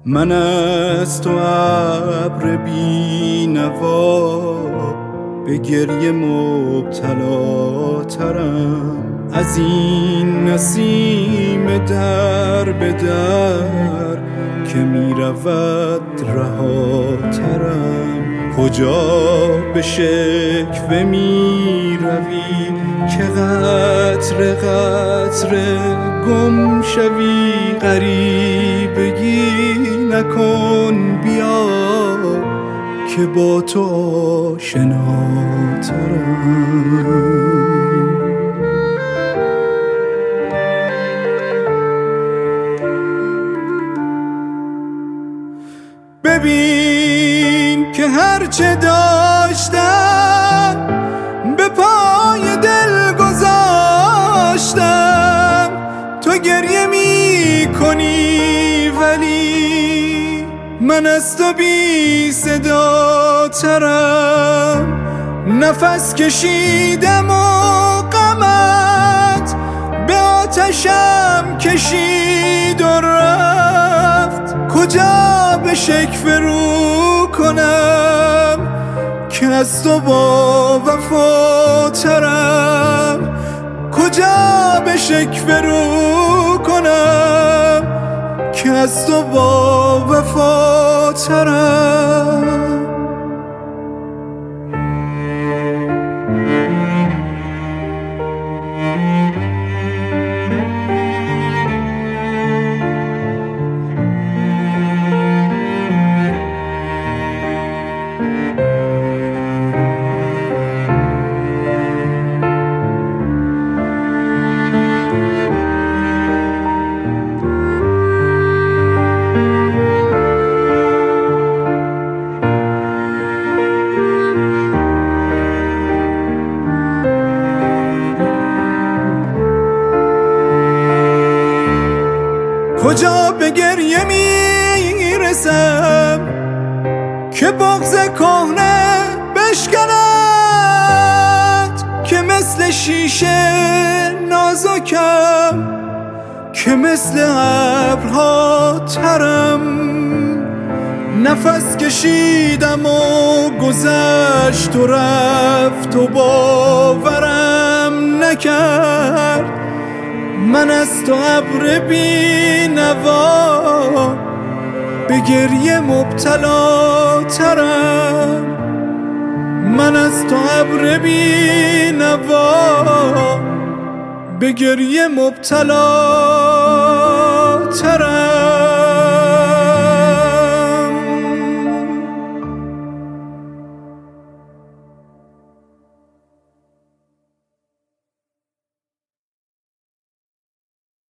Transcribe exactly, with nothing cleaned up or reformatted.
من از تو ابر بی‌نوا به گریه مبتلا ترم، از این نسیم در به در که می رود رها ترم. کجا به شکوه می روی که قطره قطره گم شوی؟ غریبگی نکن، بیا که با تو آشناترم. ببین که هرچه داشتم به پای دل گذاشتم، تو گریه می کنی ولی من از تو بی صدا ترم. نفس کشیدم و غمت به آتشم کشید و رفت. کجا به شکوه رو کنم که از تو با وفاترم؟ کجا به شکوه رو کنم که از تو با وفاترم؟ کجا به گریه میرسم که بغض کهنه بشکند، که مثل شیشه نازکم، که مثل ابرها ترم. نفس کشیدم و گذشت و رفت و باورم نکرد. من از تو ابر بی‌نوا به گریه مبتلا ترم. من از تو ابر بی‌نوا به گریه مبتلا ترم.